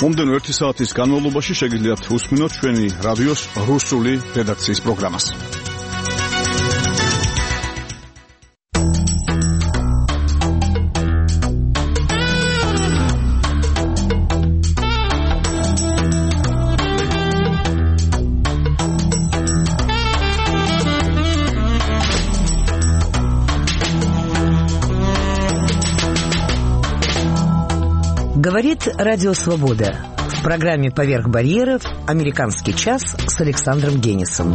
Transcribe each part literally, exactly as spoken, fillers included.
მომდენო ერთი საათის განმავლობაში შეგიძლიათ უსმინოთ ჩვენი რადიოს რუსული რედაქციის პროგრამას. Говорит Радио Свобода. В программе «Поверх барьеров» «Американский час» с Александром Генисом.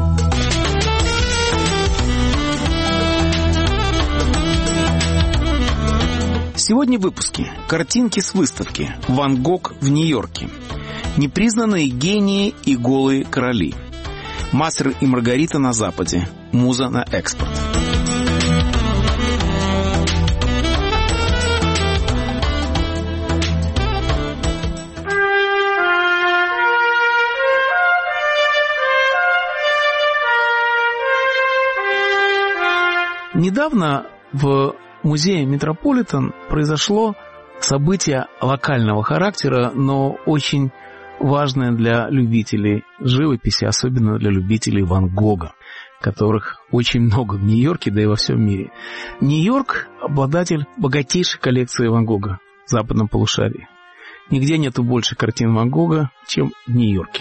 Сегодня в выпуске картинки с выставки «Ван Гог в Нью-Йорке», непризнанные гении и голые короли, «Мастер и Маргарита на Западе», муза на экспорт. Недавно в музее Метрополитен произошло событие локального характера, но очень важное для любителей живописи, особенно для любителей Ван Гога, которых очень много в Нью-Йорке, да и во всем мире. Нью-Йорк – обладатель богатейшей коллекции Ван Гога в западном полушарии. Нигде нету больше картин Ван Гога, чем в Нью-Йорке.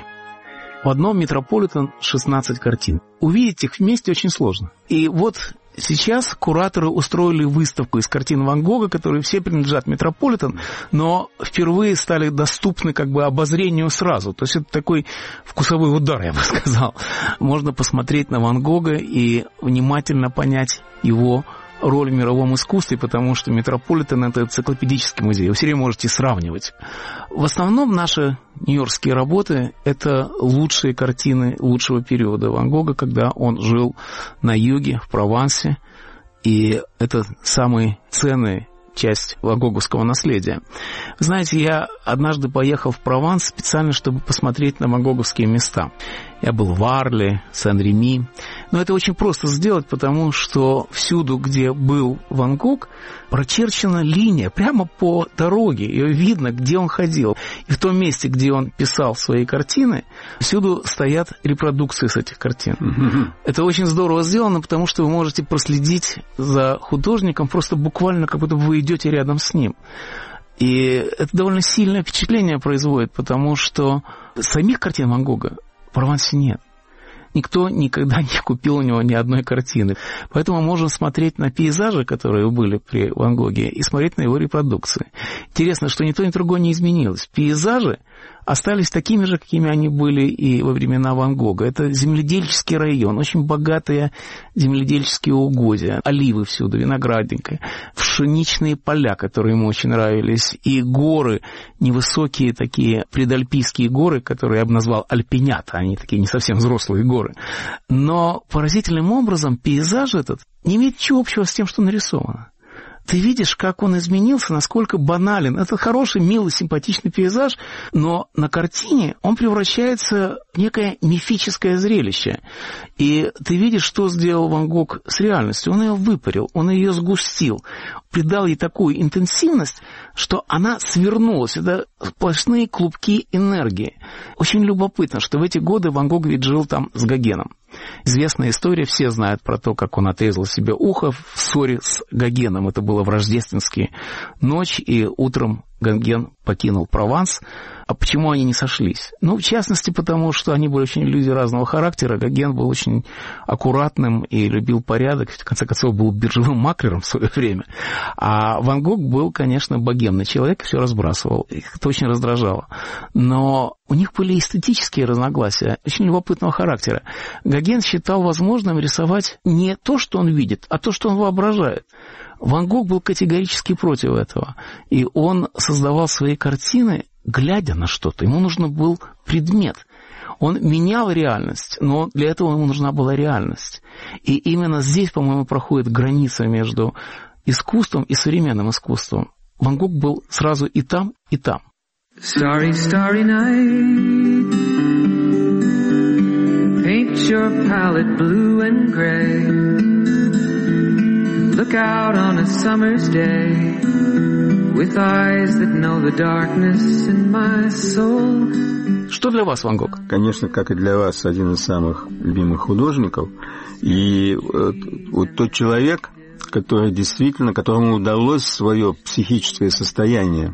В одном Метрополитен шестнадцать картин. Увидеть их вместе очень сложно. И вот сейчас кураторы устроили выставку из картин Ван Гога, которые все принадлежат Метрополитен, но впервые стали доступны как бы обозрению сразу. То есть это такой вкусовой удар, я бы сказал. Можно посмотреть на Ван Гога и внимательно понять его роль в мировом искусстве, потому что Метрополитен – это энциклопедический музей. Вы все время можете сравнивать. В основном наши нью-йоркские работы – это лучшие картины лучшего периода Ван Гога, когда он жил на юге, в Провансе. И это самые ценные часть ван гоговского наследия. Вы знаете, я однажды поехал в Прованс специально, чтобы посмотреть на ван гоговские места. Я был в Арле, Сен-Реми. Но это очень просто сделать, потому что всюду, где был Ван Гог, прочерчена линия прямо по дороге. Ее видно, где он ходил. И в том месте, где он писал свои картины, всюду стоят репродукции с этих картин. Mm-hmm. Это очень здорово сделано, потому что вы можете проследить за художником просто буквально, как будто вы идете рядом с ним. И это довольно сильное впечатление производит, потому что самих картин Ван Гога в Провансе нет. Никто никогда не купил у него ни одной картины. Поэтому мы можем смотреть на пейзажи, которые были при Ван Гоге, и смотреть на его репродукции. Интересно, что ни то, ни другое не изменилось. Пейзажи остались такими же, какими они были и во времена Ван Гога. Это земледельческий район, очень богатые земледельческие угодья, оливы всюду, виноградника, пшеничные поля, которые ему очень нравились, и горы, невысокие такие предальпийские горы, которые я бы назвал альпинята, они такие не совсем взрослые горы. Но поразительным образом пейзаж этот не имеет ничего общего с тем, что нарисовано. Ты видишь, как он изменился, насколько банален. Это хороший, милый, симпатичный пейзаж, но на картине он превращается в некое мифическое зрелище. И ты видишь, что сделал Ван Гог с реальностью. Он ее выпарил, он ее сгустил, придал ей такую интенсивность, что она свернулась. Это сплошные клубки энергии. Очень любопытно, что в эти годы Ван Гог ведь жил там с Гогеном. Известная история, все знают про то, как он отрезал себе ухо в ссоре с Гогеном. Это было в рождественскую ночь, и утром Гоген покинул Прованс. А почему они не сошлись? Ну, в частности, потому что они были очень люди разного характера. Гоген был очень аккуратным и любил порядок. В конце концов, был биржевым маклером в свое время. А Ван Гог был, конечно, богемный человек, все разбрасывал. Их это очень раздражало. Но у них были эстетические разногласия, очень любопытного характера. Гоген считал возможным рисовать не то, что он видит, а то, что он воображает. Ван Гог был категорически против этого. И он создавал свои картины, глядя на что-то. Ему нужен был предмет. Он менял реальность, но для этого ему нужна была реальность. И именно здесь, по-моему, проходит граница между искусством и современным искусством. Ван Гог был сразу и там, и там. Starry, starry night, paint your palette blue and gray. The look out on a summer's day with eyes that know the darkness in my soul. Что для вас Ван Гог? Конечно, как и для вас, один из самых любимых художников. И вот, вот тот человек, который действительно, которому удалось свое психическое состояние,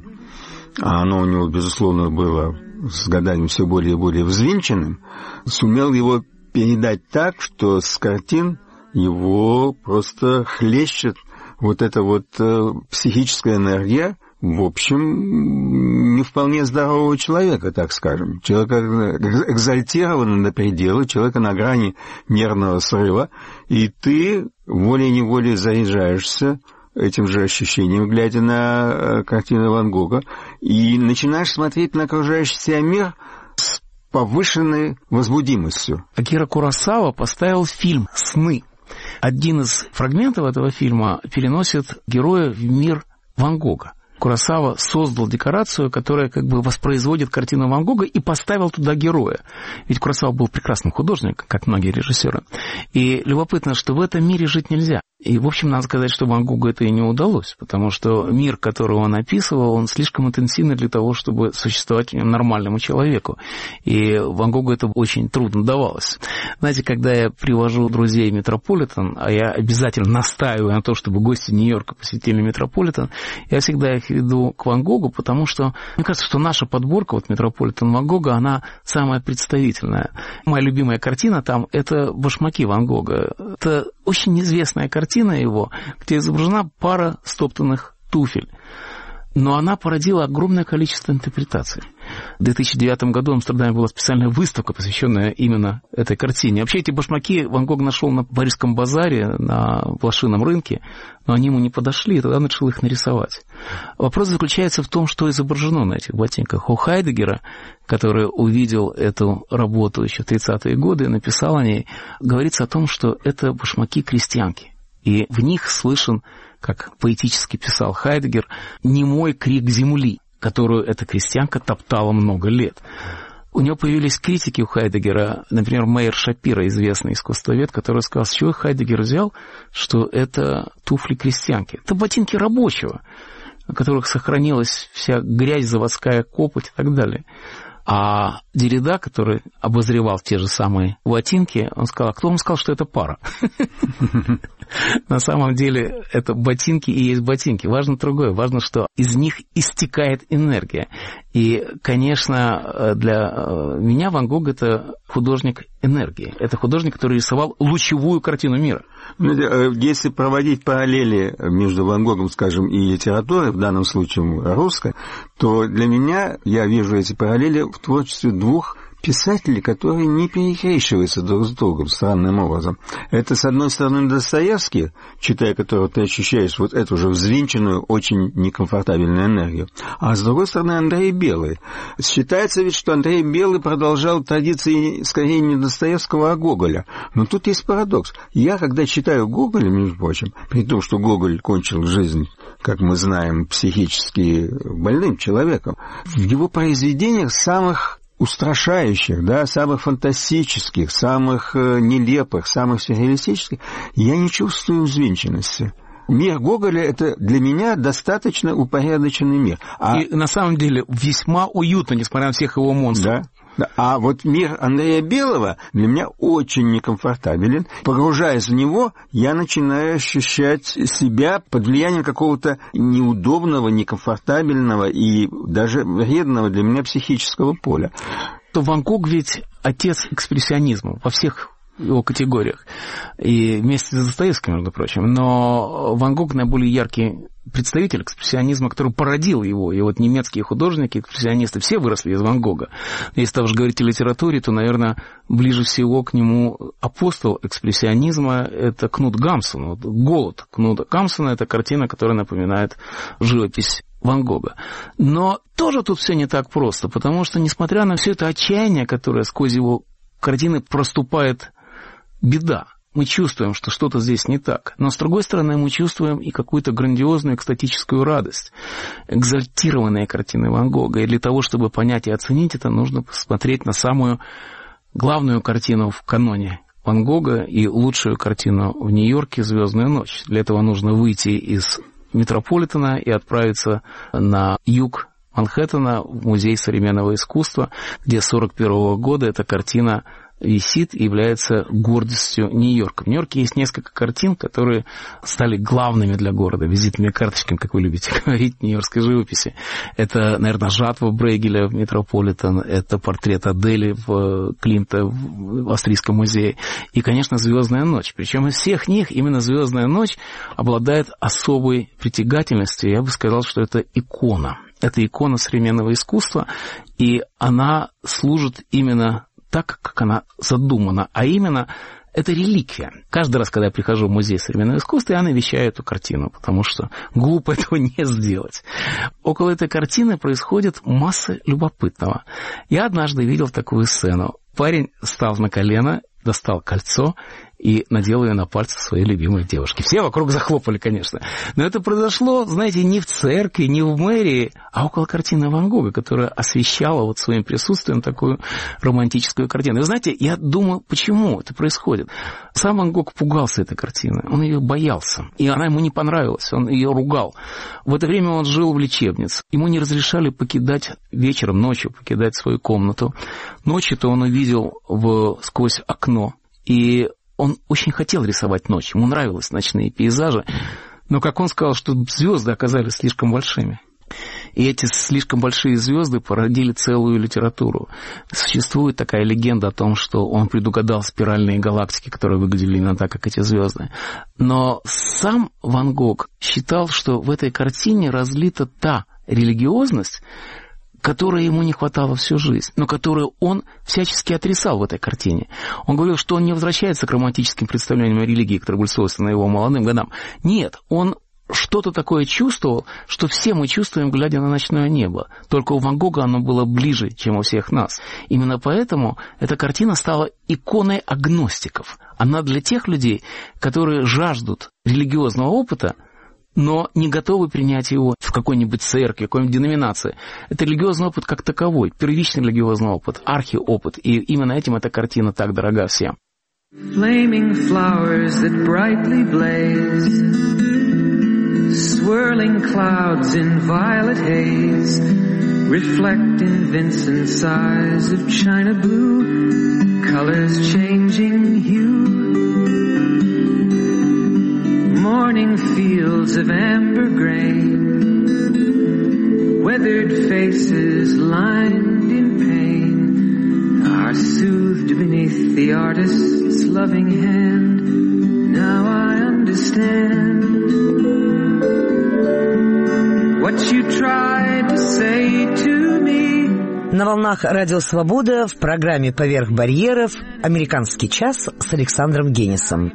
а оно у него, безусловно, было с годами все более и более взвинченным, сумел его передать так, что с картин его просто хлещет вот эта вот э, психическая энергия, в общем, не вполне здорового человека, так скажем. Человека экзальтированного до предела, человека на грани нервного срыва, и ты волей-неволей заряжаешься этим же ощущением, глядя на картины Ван Гога, и начинаешь смотреть на окружающий тебя мир с повышенной возбудимостью. Акира Куросава поставил фильм «Сны». Один из фрагментов этого фильма переносит героя в мир Ван Гога. Куросава создал декорацию, которая как бы воспроизводит картину Ван Гога, и поставил туда героя. Ведь Куросава был прекрасным художником, как многие режиссеры. И любопытно, что в этом мире жить нельзя. И, в общем, надо сказать, что Ван Гогу это и не удалось, потому что мир, который он описывал, он слишком интенсивный для того, чтобы существовать нормальному человеку. И Ван Гогу это очень трудно давалось. Знаете, когда я привожу друзей в Метрополитен, а я обязательно настаиваю на том, чтобы гости Нью-Йорка посетили Метрополитен, я всегда их веду к Ван Гогу, потому что мне кажется, что наша подборка, вот Метрополитен Ван Гога, она самая представительная. Моя любимая картина там — это «Башмаки» Ван Гога. Это очень известная картина его, где изображена пара стоптанных туфель. Но она породила огромное количество интерпретаций. В две тысячи девятом году в Амстердаме была специальная выставка, посвященная именно этой картине. Вообще эти башмаки Ван Гог нашел на Парижском базаре, на блошином рынке, но они ему не подошли, и тогда начал их нарисовать. Вопрос заключается в том, что изображено на этих ботинках. У Хайдеггера, который увидел эту работу еще в тридцатые годы и написал о ней, говорится о том, что это башмаки крестьянки. И в них слышен, как поэтически писал Хайдеггер, немой крик земли, которую эта крестьянка топтала много лет. У него появились критики у Хайдеггера, например, Мейер Шапира, известный искусствовед, который сказал, с чего Хайдеггер взял, что это туфли крестьянки. Это ботинки рабочего, на которых сохранилась вся грязь, заводская копоть и так далее. А Деррида, который обозревал те же самые ботинки, он сказал, а кто вам сказал, что это пара? На самом деле это ботинки и есть ботинки. Важно другое. Важно, что из них истекает энергия. И, конечно, для меня Ван Гог — это художник энергии. Это художник, который рисовал лучевую картину мира. Если проводить параллели между Ван Гогом, скажем, и литературой, в данном случае русской, то для меня я вижу эти параллели в творчестве двух писателей, которые не перекрещиваются друг с другом странным образом. Это, с одной стороны, Достоевский, читая которого ты ощущаешь вот эту же взвинченную, очень некомфортабельную энергию, а с другой стороны, Андрей Белый. Считается ведь, что Андрей Белый продолжал традиции, скорее, не Достоевского, а Гоголя. Но тут есть парадокс. Я, когда читаю Гоголя, между прочим, при том, что Гоголь кончил жизнь, как мы знаем, психически больным человеком, в его произведениях самых устрашающих, да, самых фантастических, самых э, нелепых, самых сюрреалистических, я не чувствую взвинченности. Мир Гоголя — это для меня достаточно упорядоченный мир. А... И на самом деле весьма уютно, несмотря на всех его монстров. Да. Да. А вот мир Андрея Белого для меня очень некомфортабелен. Погружаясь в него, я начинаю ощущать себя под влиянием какого-то неудобного, некомфортабельного и даже вредного для меня психического поля. То Ван Гог ведь отец экспрессионизма во всех его категориях. И вместе с Достоевским, между прочим. Но Ван Гог наиболее яркий представитель экспрессионизма, который породил его. И вот немецкие художники, экспрессионисты, все выросли из Ван Гога. Если там же говорить о литературе, то, наверное, ближе всего к нему апостол экспрессионизма — это Кнут Гамсун. Вот «Голод» Кнута Гамсуна — это картина, которая напоминает живопись Ван Гога. Но тоже тут все не так просто, потому что, несмотря на все это отчаяние, которое сквозь его картины проступает, беда. Мы чувствуем, что что-то здесь не так. Но, с другой стороны, мы чувствуем и какую-то грандиозную экстатическую радость. Экзальтированные картины Ван Гога. И для того, чтобы понять и оценить это, нужно посмотреть на самую главную картину в каноне Ван Гога и лучшую картину в Нью-Йорке «Звездную ночь». Для этого нужно выйти из Метрополитена и отправиться на юг Манхэттена в Музей современного искусства, где с сорок первого года эта картина висит и является гордостью Нью-Йорка. В Нью-Йорке есть несколько картин, которые стали главными для города, визитными карточками, как вы любите говорить, нью-йоркской живописи. Это, наверное, «Жатва» Брейгеля в Метрополитен, это портрет Адели в Климта в Австрийском музее и, конечно, «Звездная ночь». Причем из всех них именно «Звездная ночь» обладает особой притягательностью. Я бы сказал, что это икона. Это икона современного искусства, и она служит именно так, как она задумана, а именно это реликвия. Каждый раз, когда я прихожу в музей современного искусства, я навещаю эту картину, потому что глупо этого не сделать. Около этой картины происходит масса любопытного. Я однажды видел такую сцену. Парень встал на колено, достал кольцо и надел ее на пальцы своей любимой девушки. Все вокруг захлопали, конечно. Но это произошло, знаете, не в церкви, не в мэрии, а около картины Ван Гога, которая освещала вот своим присутствием такую романтическую картину. И вы знаете, я думаю, почему это происходит. Сам Ван Гог пугался этой картины, он ее боялся, и она ему не понравилась, он ее ругал. В это время он жил в лечебнице, ему не разрешали покидать вечером, ночью, покидать свою комнату. Ночью-то он увидел в... сквозь окно, и он очень хотел рисовать ночь, ему нравились ночные пейзажи, но, как он сказал, что звезды оказались слишком большими. И эти слишком большие звезды породили целую литературу. Существует такая легенда о том, что он предугадал спиральные галактики, которые выглядели именно так, как эти звезды. Но сам Ван Гог считал, что в этой картине разлита та религиозность, которой ему не хватало всю жизнь, но которую он всячески отрицал в этой картине. Он говорил, что он не возвращается к романтическим представлениям о религии, которые были свойственны его молодым годам. Нет, он что-то такое чувствовал, что все мы чувствуем, глядя на ночное небо. Только у Ван Гога оно было ближе, чем у всех нас. Именно поэтому эта картина стала иконой агностиков. Она для тех людей, которые жаждут религиозного опыта, но не готовы принять его в какой-нибудь церкви, какой-нибудь деноминации. Это религиозный опыт как таковой, первичный религиозный опыт, архиопыт. И именно этим эта картина так дорога всем. Flaming flowers that brightly blaze, swirling clouds in violet haze, reflect in Vincent's eyes of china blue, colors changing hue. Morning fields of amber grain, weathered faces lined in pain, are soothed beneath the artist's loving hand. Now I understand what you tried to say to me. На волнах Радио Свобода в программе «Поверх барьеров» «Американский час» с Александром Генисом.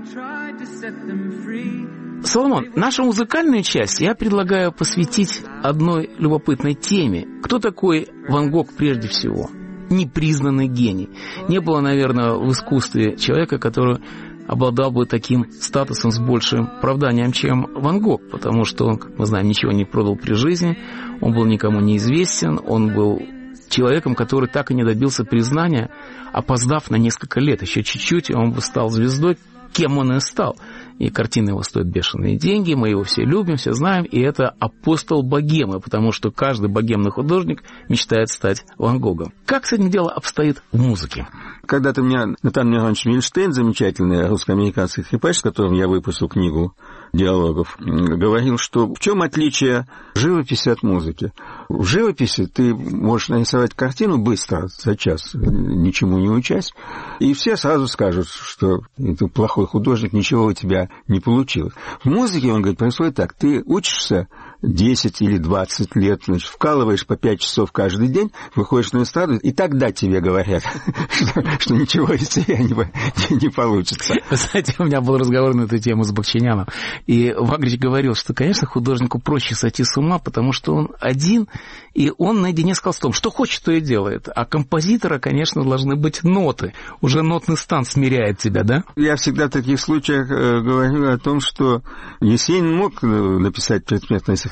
Соломон, нашу музыкальную часть я предлагаю посвятить одной любопытной теме. Кто такой Ван Гог прежде всего? Непризнанный гений. Не было, наверное, в искусстве человека, который обладал бы таким статусом с большим оправданием, чем Ван Гог, потому что он, как мы знаем, ничего не продал при жизни, он был никому неизвестен, он был человеком, который так и не добился признания, опоздав на несколько лет. Еще чуть-чуть, и он бы стал звездой, кем он и стал. И картины его стоят бешеные деньги, мы его все любим, все знаем, и это апостол богемы, потому что каждый богемный художник мечтает стать Ван Гогом. Как с этим дело обстоит в музыке? Когда-то у меня Натан Миронович Мильштейн, замечательный русско-американский скрипач, с которым я выпустил книгу диалогов, говорил, что в чем отличие живописи от музыки? В живописи ты можешь нарисовать картину быстро, за час, ничему не учась, и все сразу скажут, что ты плохой художник, ничего у тебя не получилось. В музыке, он говорит, происходит так. Ты учишься десять или двадцать лет, значит, вкалываешь по пять часов каждый день, выходишь на эстраду, и тогда тебе говорят, что, что ничего из тебя не, не получится. Вы знаете, у меня был разговор на эту тему с Бахчиняном, и Вагрич говорил, что, конечно, художнику проще сойти с ума, потому что он один, и он наедине с холстом. Что хочет, то и делает. А композитора, конечно, должны быть ноты. Уже нотный стан смиряет тебя, да? Я всегда в таких случаях говорю о том, что Есенин мог написать предсмертное стихотворение,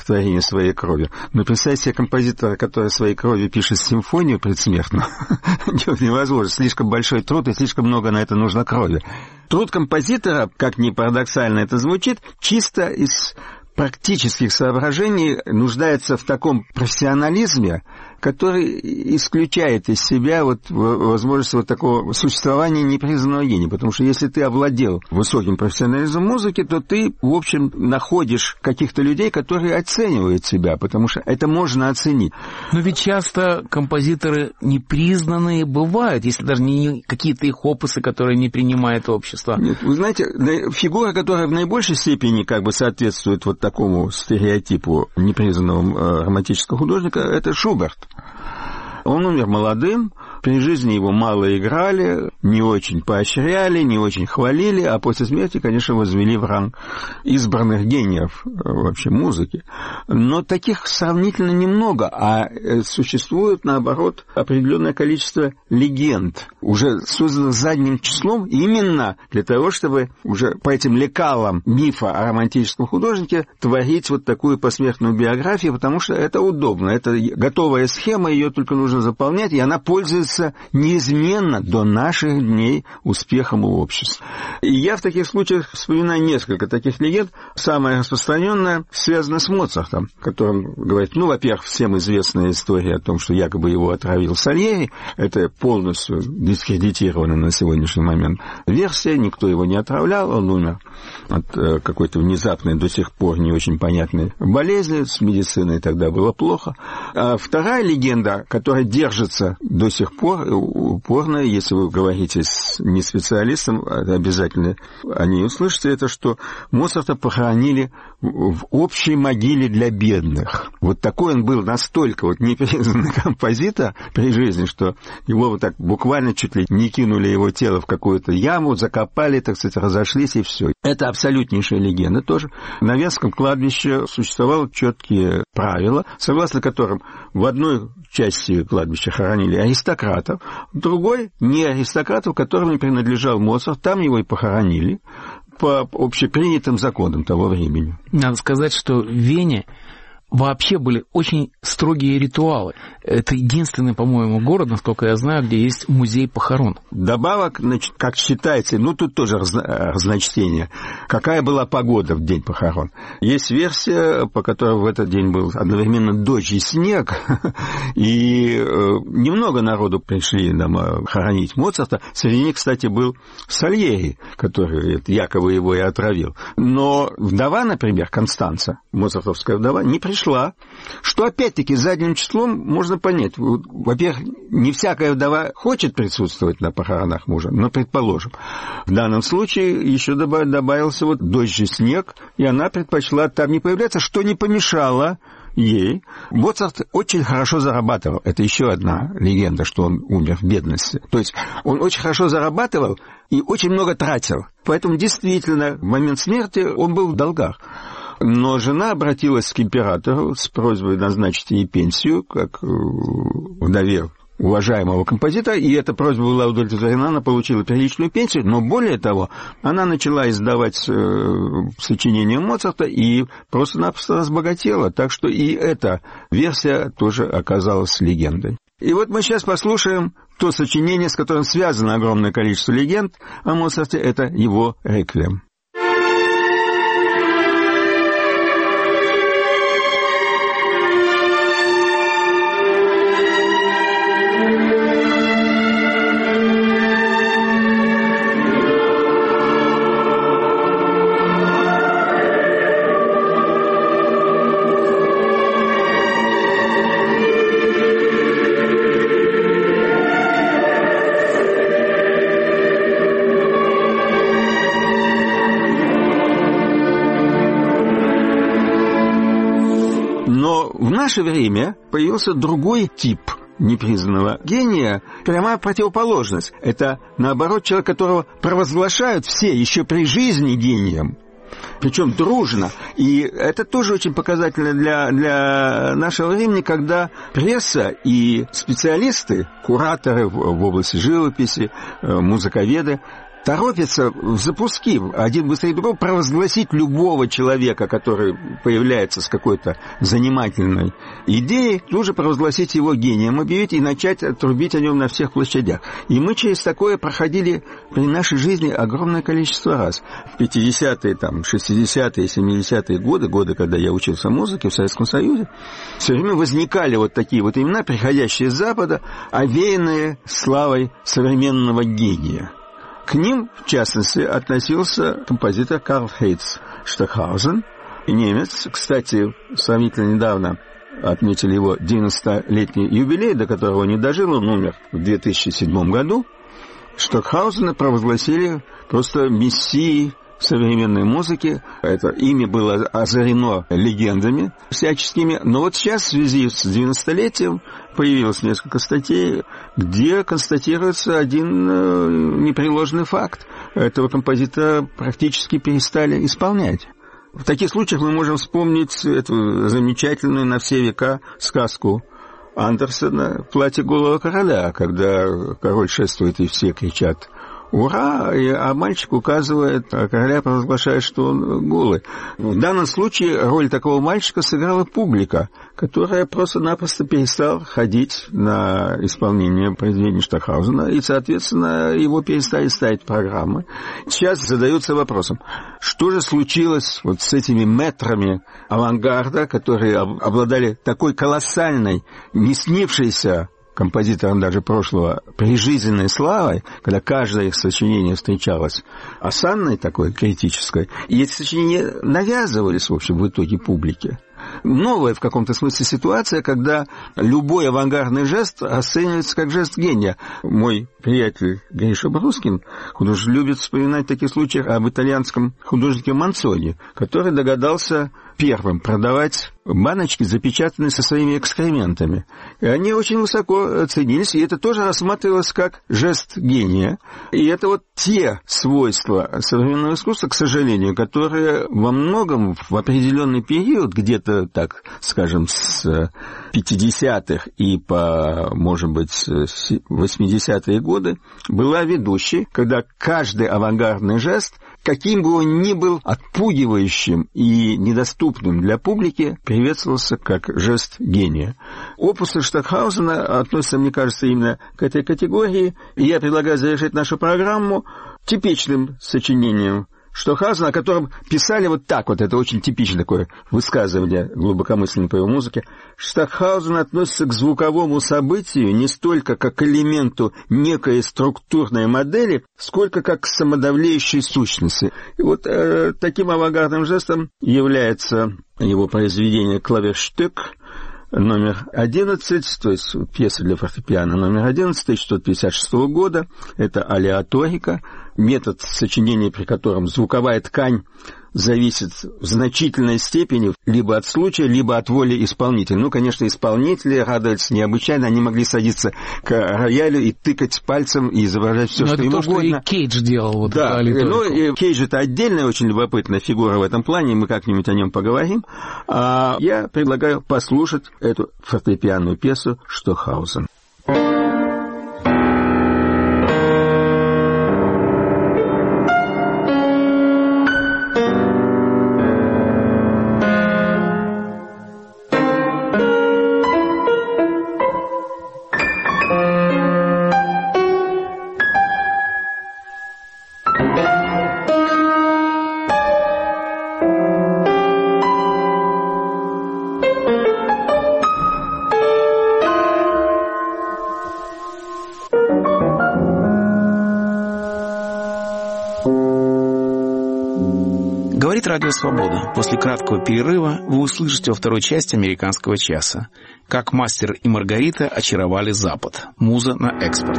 стихотворение своей кровью. Но представьте себе композитора, который своей кровью пишет симфонию предсмертную, невозможно. Слишком большой труд и слишком много на это нужно крови. Труд композитора, как ни парадоксально это звучит, чисто из практических соображений нуждается в таком профессионализме, который исключает из себя вот возможность вот такого существования непризнанного гения. Потому что если ты овладел высоким профессионализмом музыки, то ты, в общем, находишь каких-то людей, которые оценивают себя, потому что это можно оценить. Но ведь часто композиторы непризнанные бывают, если даже не какие-то их опусы, которые не принимает общество. Нет, вы знаете, фигура, которая в наибольшей степени как бы соответствует вот такому стереотипу непризнанного романтического художника, это Шуберт. Он умер молодым, при жизни его мало играли, не очень поощряли, не очень хвалили, а после смерти, конечно, возвели в ранг избранных гениев вообще музыки. Но таких сравнительно немного, а существует, наоборот, определенное количество легенд, уже созданных задним числом именно для того, чтобы уже по этим лекалам мифа о романтическом художнике творить вот такую посмертную биографию, потому что это удобно, это готовая схема, ее только нужно заполнять, и она пользуется неизменно до наших дней успехом у общества. И я в таких случаях вспоминаю несколько таких легенд. Самая распространенная связана с Моцартом, которым говорит, ну, во-первых, всем известная история о том, что якобы его отравил Сальери. Это полностью дискредитирована на сегодняшний момент версия, никто его не отравлял, он умер от какой-то внезапной, до сих пор не очень понятной болезни, с медициной тогда было плохо. А вторая легенда, которая держится до сих пор, упорно, если вы говорите с не специалистом, обязательно о ней услышите, это что Моцарта похоронили в общей могиле для бедных. Вот такой он был настолько вот непризнанный композитор при жизни, что его вот так буквально чуть ли не кинули его тело в какую-то яму, закопали, так сказать, разошлись и все. Это абсолютнейшая легенда тоже. На Венском кладбище существовало четкие правила, согласно которым в одной части кладбища хоронили аристократов, в другой не аристократов, которым не принадлежал Моцарт, там его и похоронили по общепринятым законам того времени. Надо сказать, что в Вене вообще были очень строгие ритуалы. Это единственный, по-моему, город, насколько я знаю, где есть музей похорон. Добавок, значит, как считается, ну, тут тоже разно, разночтение, какая была погода в день похорон. Есть версия, по которой в этот день был одновременно дождь и снег, и немного народу пришли нам хоронить Моцарта. Среди них, кстати, был Сальери, который якобы его и отравил. Но вдова, например, Констанца, моцартовская вдова, не пришла. Шла, что опять-таки задним числом можно понять. Во-первых, не всякая вдова хочет присутствовать на похоронах мужа, но, предположим, в данном случае еще добавился вот дождь и снег, и она предпочла там не появляться, что не помешало ей. Моцарт очень хорошо зарабатывал. Это еще одна легенда, что он умер в бедности. То есть он очень хорошо зарабатывал и очень много тратил. Поэтому действительно в момент смерти он был в долгах. Но жена обратилась к императору с просьбой назначить ей пенсию, как вдове уважаемого композитора, и эта просьба была удовлетворена, она получила приличную пенсию, но более того, она начала издавать сочинения Моцарта и просто-напросто разбогатела, так что и эта версия тоже оказалась легендой. И вот мы сейчас послушаем то сочинение, с которым связано огромное количество легенд о Моцарте, это его «Реквием». В наше время появился другой тип непризнанного гения, прямая противоположность. Это, наоборот, человек, которого провозглашают все еще при жизни гением, причем дружно. И это тоже очень показательно для, для нашего времени, когда пресса и специалисты, кураторы в, в области живописи, музыковеды, торопятся в запуски, один быстрее другого, провозгласить любого человека, который появляется с какой-то занимательной идеей, тут же провозгласить его гением, объявить и начать трубить о нем на всех площадях. И мы через такое проходили при нашей жизни огромное количество раз. В пятидесятые, там, шестидесятые, семидесятые годы, годы, когда я учился музыке в Советском Союзе, все время возникали вот такие вот имена, приходящие с Запада, овеянные славой современного гения. К ним, в частности, относился композитор Карл Хейц Штокхаузен, немец. Кстати, сравнительно недавно отметили его девяностолетний юбилей, до которого не дожил, он умер в две тысячи седьмом году. Штокхаузена провозгласили просто мессией современной музыки. Это имя было озарено легендами всяческими. Но вот сейчас в связи с девяностолетием появилось несколько статей, где констатируется один э, непреложный факт. Этого композитора практически перестали исполнять. В таких случаях мы можем вспомнить эту замечательную на все века сказку Андерсена «Платье голого короля», когда король шествует и все кричат «Ура!», а мальчик указывает, а короля провозглашает, что он голый. В данном случае роль такого мальчика сыграла публика, которая просто-напросто перестала ходить на исполнение произведений Штокхаузена, и, соответственно, его перестали ставить программы. Сейчас задаются вопросом, что же случилось вот с этими мэтрами авангарда, которые обладали такой колоссальной, не снившейся композиторам даже прошлого прижизненной славой, когда каждое их сочинение встречалось осанной такой критической, и эти сочинения навязывались, в общем, в итоге публике. Новая в каком-то смысле ситуация, когда любой авангардный жест расценивается как жест гения. Мой приятель Гриша Брускин, художник, любит вспоминать в таких случаях об итальянском художнике Манцони, который догадался первым продавать баночки, запечатанные со своими экскрементами. И они очень высоко ценились, и это тоже рассматривалось как жест гения. И это вот те свойства современного искусства, к сожалению, которые во многом в определенный период, где-то, так скажем, с пятидесятых и по, может быть, восьмидесятые годы, была ведущей, когда каждый авангардный жест, каким бы он ни был отпугивающим и недоступным для публики, приветствовался как жест гения. Опусы Штокхаузена относятся, мне кажется, именно к этой категории, и я предлагаю завершить нашу программу типичным сочинением Штокхаузена, о котором писали вот так вот, это очень типичное такое высказывание глубокомысленной по его музыке. Штокхаузен относится к звуковому событию не столько как к элементу некой структурной модели, сколько как к самодавлеющей сущности. И вот э, таким авангардным жестом является его произведение «Клаверштюк», номер одиннадцать, то есть пьеса для фортепиано номер одиннадцать, тысяча девятьсот пятьдесят шестого года, это алеаторика, метод сочинения, при котором звуковая ткань зависит в значительной степени либо от случая, либо от воли исполнителя. Ну, конечно, исполнители радуются необычайно, они могли садиться к роялю и тыкать пальцем и изображать все, но что это им то, угодно. что и Кейдж делал. Вот да, ну, и Кейдж — это отдельная очень любопытная фигура в этом плане, мы как-нибудь о нем поговорим. А я предлагаю послушать эту фортепианную пьесу «Штокхаузен». Говорит Радио Свобода. После краткого перерыва вы услышите во второй части «Американского часа». Как мастер и Маргарита очаровали Запад. Муза на экспорт.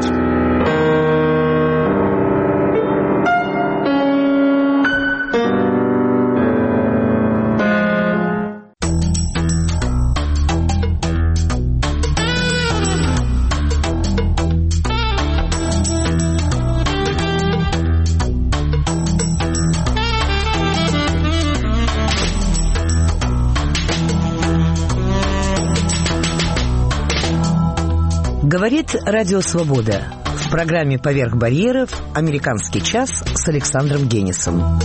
Говорит Радио Свобода. В В программе «Поверх барьеров» «Американский час» с Александром Генисом.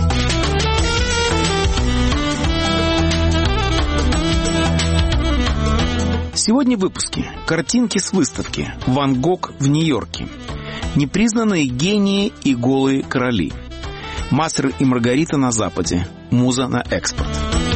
Сегодня в выпуске картинки с выставки «Ван Гог в Нью-Йорке», непризнанные гении и голые короли, «Мастер и Маргарита на Западе», муза на экспорт.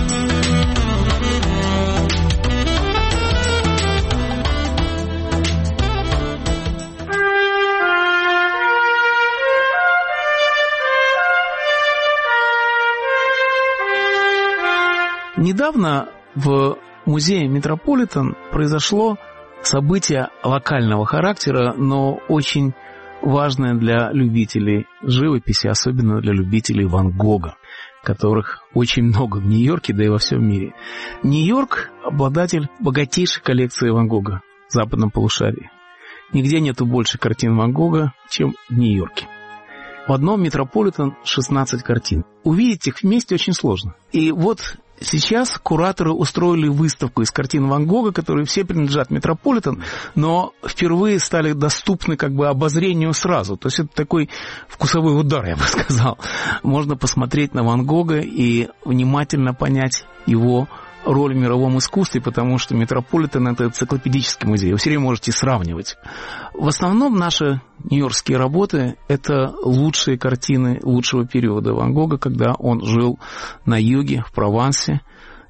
Недавно в музее Метрополитен произошло событие локального характера, но очень важное для любителей живописи, особенно для любителей Ван Гога, которых очень много в Нью-Йорке, да и во всем мире. Нью-Йорк – обладатель богатейшей коллекции Ван Гога в западном полушарии. Нигде нету больше картин Ван Гога, чем в Нью-Йорке. В одном Метрополитен шестнадцать картин. Увидеть их вместе очень сложно. И вот сейчас кураторы устроили выставку из картин Ван Гога, которые все принадлежат Метрополитен, но впервые стали доступны как бы обозрению сразу. То есть это такой вкусовой удар, я бы сказал. Можно посмотреть на Ван Гога и внимательно понять его роль в мировом искусстве, потому что Метрополитен – это энциклопедический музей. Вы все время можете сравнивать. В основном наши нью-йоркские работы – это лучшие картины лучшего периода Ван Гога, когда он жил на юге, в Провансе.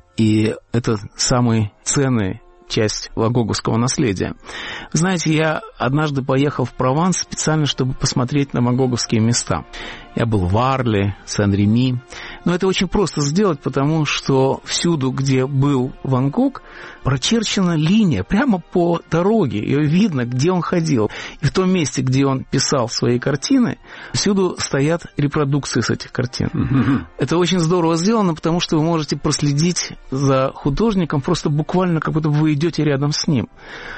И это самые ценные часть ван гоговского наследия. Вы знаете, я однажды поехал в Прованс специально, чтобы посмотреть на ван гоговские места. Я был в Арле, Сен-Реми. Но это очень просто сделать, потому что всюду, где был Ван Гог, прочерчена линия прямо по дороге. Ее видно, где он ходил. И в том месте, где он писал свои картины, всюду стоят репродукции с этих картин. Mm-hmm. Это очень здорово сделано, потому что вы можете проследить за художником просто буквально, как будто вы идете рядом с ним.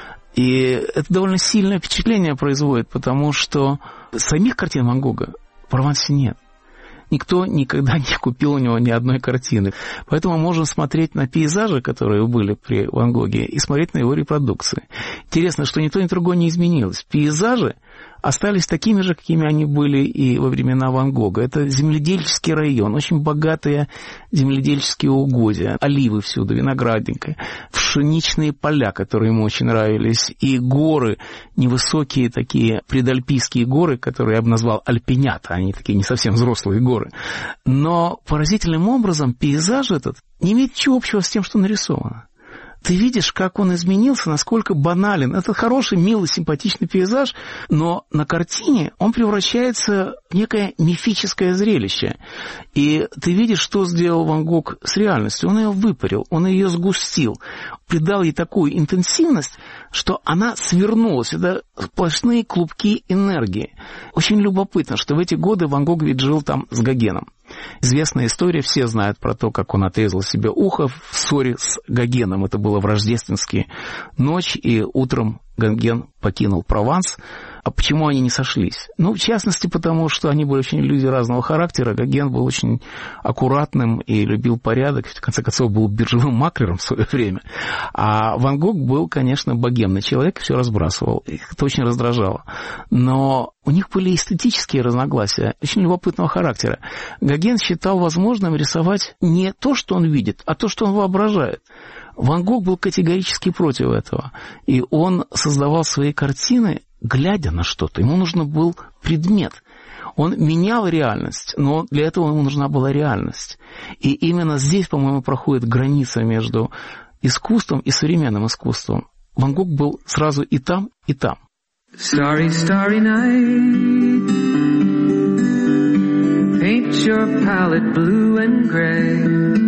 И это довольно сильное впечатление производит, потому что самих картин Ван Гога в Провансе нет. Никто никогда не купил у него ни одной картины. Поэтому мы можем смотреть на пейзажи, которые были при Ван Гоге, и смотреть на его репродукции. Интересно, что ни то, ни другое не изменилось. Пейзажи остались такими же, какими они были и во времена Ван Гога. Это земледельческий район, очень богатые земледельческие угодья, оливы всюду, виноградники, пшеничные поля, которые ему очень нравились, и горы, невысокие такие предальпийские горы, которые я бы назвал альпинята, они такие не совсем взрослые горы. Но поразительным образом пейзаж этот не имеет ничего общего с тем, что нарисовано. Ты видишь, как он изменился, насколько банален. Это хороший, милый, симпатичный пейзаж, но на картине он превращается в некое мифическое зрелище. И ты видишь, что сделал Ван Гог с реальностью. Он ее выпарил, он ее сгустил, придал ей такую интенсивность, что она свернулась. Это сплошные клубки энергии. Очень любопытно, что в эти годы Ван Гог ведь жил там с Гогеном. Известная история, все знают про то, как он отрезал себе ухо в ссоре с Гогеном. Это было в рождественские ночь, и утром Гоген покинул Прованс. А почему они не сошлись? Ну, в частности, потому что они были очень люди разного характера. Гоген был очень аккуратным и любил порядок. В конце концов, был биржевым маклером в свое время. А Ван Гог был, конечно, богемный человек, все разбрасывал. Их это очень раздражало. Но у них были эстетические разногласия, очень любопытного характера. Гоген считал возможным рисовать не то, что он видит, а то, что он воображает. Ван Гог был категорически против этого. И он создавал свои картины, глядя на что-то. Ему нужен был предмет. Он менял реальность, но для этого ему нужна была реальность. И именно здесь, по-моему, проходит граница между искусством и современным искусством. Ван Гог был сразу и там, и там. Starry, starry night. Paint your palette blue and gray.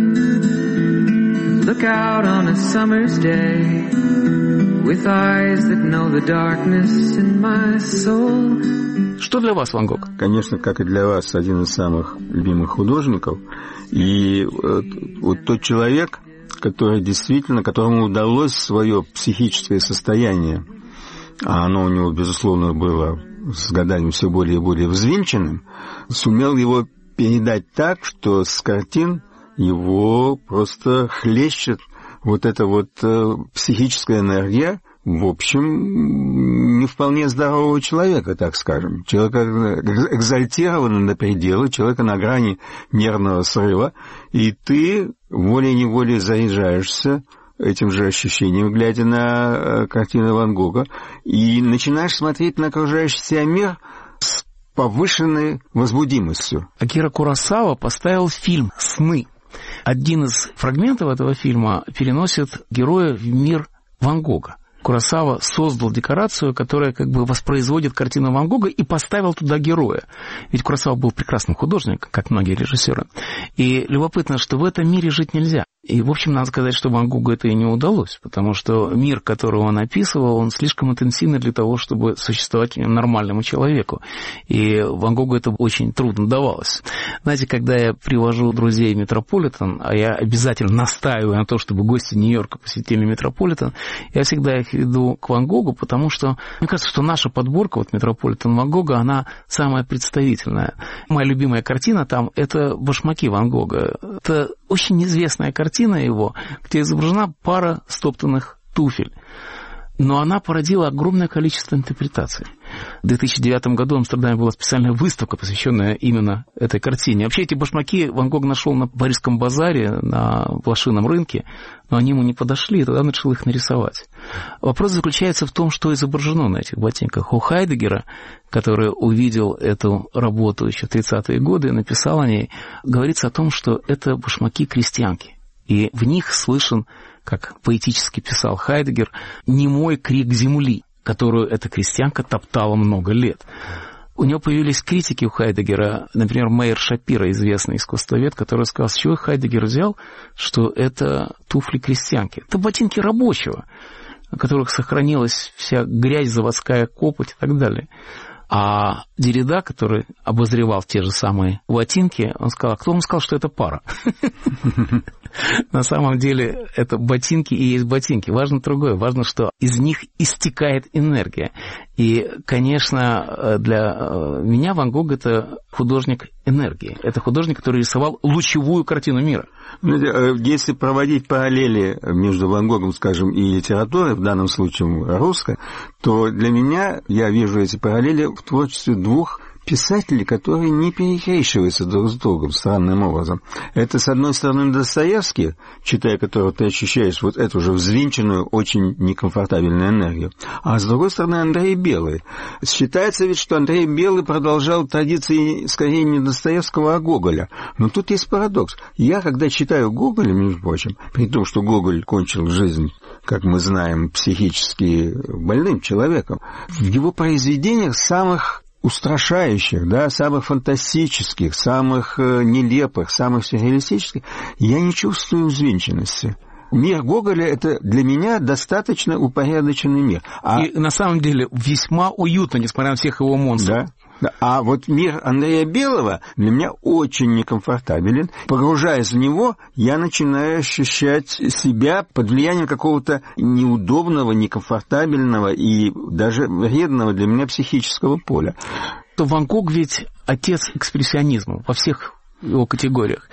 Look out on a summer's day with eyes that know the darkness in my soul. Что для вас Ван Гог? Конечно, как и для вас, один из самых любимых художников. И вот, вот тот человек, который действительно, которому удалось свое психическое состояние, а оно у него, безусловно, было с годами все более и более взвинченным, сумел его передать так, что с картин его просто хлещет вот эта вот э, психическая энергия, в общем, не вполне здорового человека, так скажем. Человека экзальтированного до предела, человека на грани нервного срыва, и ты волей-неволей заряжаешься этим же ощущением, глядя на картину Ван Гога, и начинаешь смотреть на окружающий тебя мир с повышенной возбудимостью. Акира Куросава поставил фильм «Сны». Один из фрагментов этого фильма переносит героя в мир Ван Гога. Куросава создал декорацию, которая как бы воспроизводит картину Ван Гога, и поставил туда героя. Ведь Куросава был прекрасным художником, как многие режиссеры. И любопытно, что в этом мире жить нельзя. И, в общем, надо сказать, что Ван Гогу это и не удалось, потому что мир, который он описывал, он слишком интенсивный для того, чтобы существовать нормальному человеку. И Ван Гогу это очень трудно давалось. Знаете, когда я привожу друзей в Метрополитен, а я обязательно настаиваю на том, чтобы гости Нью-Йорка посетили Метрополитен, я всегда их веду к Ван Гогу, потому что мне кажется, что наша подборка, вот Метрополитен Ван Гога, она самая представительная. Моя любимая картина там — это «Башмаки» Ван Гога. Это очень известная картина его, где изображена пара стоптанных туфель. Но она породила огромное количество интерпретаций. В две тысячи девятом году в Амстердаме была специальная выставка, посвященная именно этой картине. Вообще эти башмаки Ван Гог нашел на Парижском базаре, на блошином рынке, но они ему не подошли, и тогда начал их нарисовать. Вопрос заключается в том, что изображено на этих ботинках. У Хайдеггера, который увидел эту работу еще в тридцатые годы и написал о ней, говорится о том, что это башмаки крестьянки. И в них слышен, как поэтически писал Хайдеггер, немой крик земли, которую эта крестьянка топтала много лет. У него появились критики у Хайдеггера, например, Мейер Шапира, известный искусствовед, который сказал, с чего Хайдеггер взял, что это туфли крестьянки. Это ботинки рабочего, у которых сохранилась вся грязь, заводская копоть и так далее. А Деррида, который обозревал те же самые ботинки, он сказал, а кто вам сказал, что это пара? На самом деле это ботинки и есть ботинки. Важно другое. Важно, что из них истекает энергия. И, конечно, для меня Ван Гог — это художник энергии. Это художник, который рисовал лучевую картину мира. Если проводить параллели между Ван Гогом, скажем, и литературой, в данном случае русской, то для меня я вижу эти параллели в творчестве двух писателей, которые не перекрещиваются друг с другом странным образом. Это, с одной стороны, Достоевский, читая которого ты ощущаешь вот эту же взвинченную, очень некомфортабельную энергию, а с другой стороны, Андрей Белый. Считается ведь, что Андрей Белый продолжал традиции скорее не Достоевского, а Гоголя. Но тут есть парадокс. Я, когда читаю Гоголя, между прочим, при том, что Гоголь кончил жизнь, как мы знаем, психически больным человеком, в его произведениях самых устрашающих, да, самых фантастических, самых э, нелепых, самых сюрреалистических, я не чувствую взвинченности. Мир Гоголя — это для меня достаточно упорядоченный мир. А... И на самом деле весьма уютно, несмотря на всех его монстров. Да. А вот мир Андрея Белого для меня очень некомфортабелен. Погружаясь в него, я начинаю ощущать себя под влиянием какого-то неудобного, некомфортабельного и даже вредного для меня психического поля. Ван Гог ведь отец экспрессионизма во всех его категориях.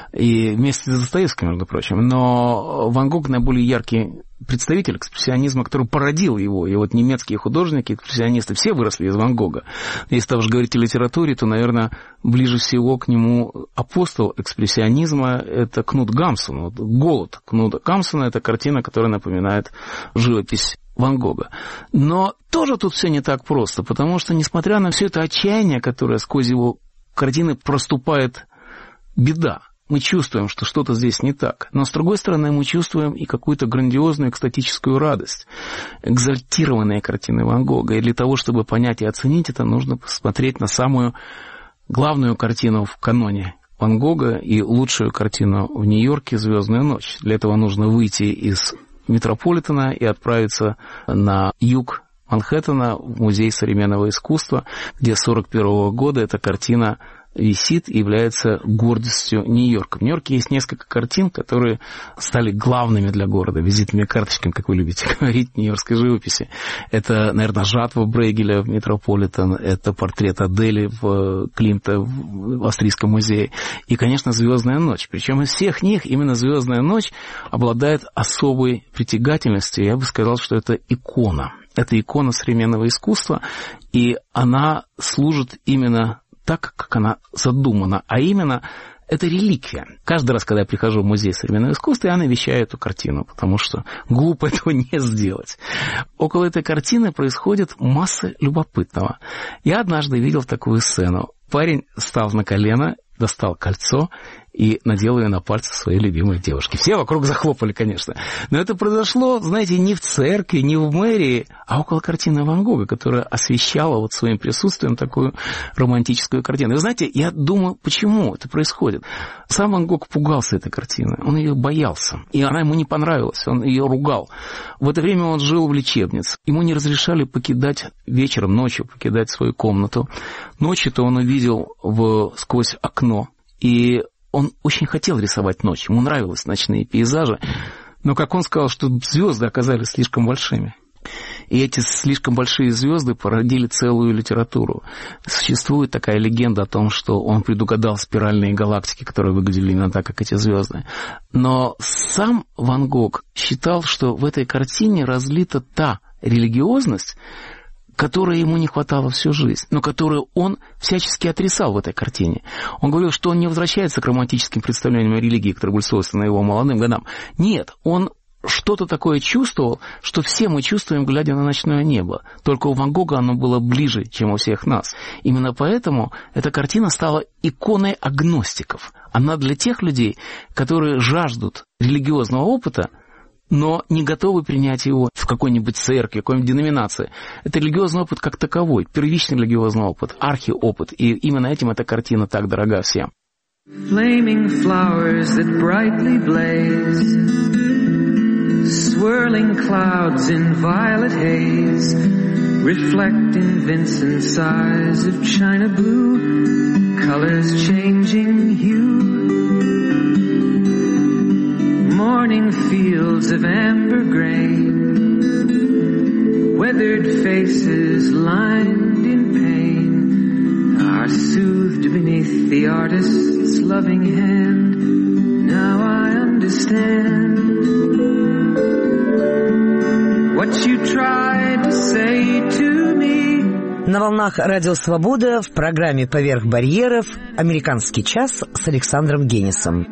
И вместе с Достоевским, между прочим. Но Ван Гог наиболее яркий представитель экспрессионизма, который породил его. И вот немецкие художники, экспрессионисты, все выросли из Ван Гога. Если там же говорить о литературе, то, наверное, ближе всего к нему апостол экспрессионизма — это Кнут Гамсун. Вот «Голод» Кнута Гамсуна — это картина, которая напоминает живопись Ван Гога. Но тоже тут все не так просто, потому что, несмотря на все это отчаяние, которое сквозь его картины проступает, беда. Мы чувствуем, что что-то здесь не так. Но, с другой стороны, мы чувствуем и какую-то грандиозную экстатическую радость. Экзальтированные картины Ван Гога. И для того, чтобы понять и оценить это, нужно посмотреть на самую главную картину в каноне Ван Гога и лучшую картину в Нью-Йорке «Звездная ночь». Для этого нужно выйти из Метрополитена и отправиться на юг Манхэттена в Музей современного искусства, где с сорок первого года эта картина висит и является гордостью Нью-Йорка. В Нью-Йорке есть несколько картин, которые стали главными для города, визитными карточками, как вы любите говорить, нью-йоркской живописи. Это, наверное, «Жатва» Брейгеля в Метрополитен, это портрет Адели в Климта в Австрийском музее и, конечно, «Звездная ночь». Причем из всех них именно «Звездная ночь» обладает особой притягательностью. Я бы сказал, что это икона. Это икона современного искусства, и она служит именно так, как она задумана, а именно это реликвия. Каждый раз, когда я прихожу в музей современного искусства, я навещаю эту картину, потому что глупо этого не сделать. Около этой картины происходит масса любопытного. Я однажды видел такую сцену. Парень встал на колено, достал кольцо и надел ее на пальцы своей любимой девушки. Все вокруг захлопали, конечно. Но это произошло, знаете, не в церкви, не в мэрии, а около картины Ван Гога, которая освещала вот своим присутствием такую романтическую картину. И вы знаете, я думаю, почему это происходит. Сам Ван Гог пугался этой картины, он ее боялся, и она ему не понравилась, он ее ругал. В это время он жил в лечебнице, ему не разрешали покидать вечером, ночью, покидать свою комнату. Ночью-то он увидел в... сквозь окно, и он очень хотел рисовать ночь, ему нравились ночные пейзажи, но, как он сказал, что звезды оказались слишком большими. И эти слишком большие звезды породили целую литературу. Существует такая легенда о том, что он предугадал спиральные галактики, которые выглядели именно так, как эти звезды. Но сам Ван Гог считал, что в этой картине разлита та религиозность, которой ему не хватало всю жизнь, но которую он всячески отрицал в этой картине. Он говорил, что он не возвращается к романтическим представлениям о религии, которые были свойственны его молодым годам. Нет, он что-то такое чувствовал, что все мы чувствуем, глядя на ночное небо. Только у Ван Гога оно было ближе, чем у всех нас. Именно поэтому эта картина стала иконой агностиков. Она для тех людей, которые жаждут религиозного опыта, но не готовы принять его в какой-нибудь церкви, какой-нибудь деноминации. Это религиозный опыт как таковой, первичный религиозный опыт, архиопыт. И именно этим эта картина так дорога всем. Flaming flowers that brightly blaze, swirling clouds in violet haze, reflecting Vincent's eyes of china blue, colors changing hue. Morning fields of amber grain, weathered faces lined in pain, are soothed beneath the artist's loving hand. Now I understand what you tried to say to me. На волнах Радио Свобода в программе «Поверх барьеров» «Американский час» с Александром Генисом.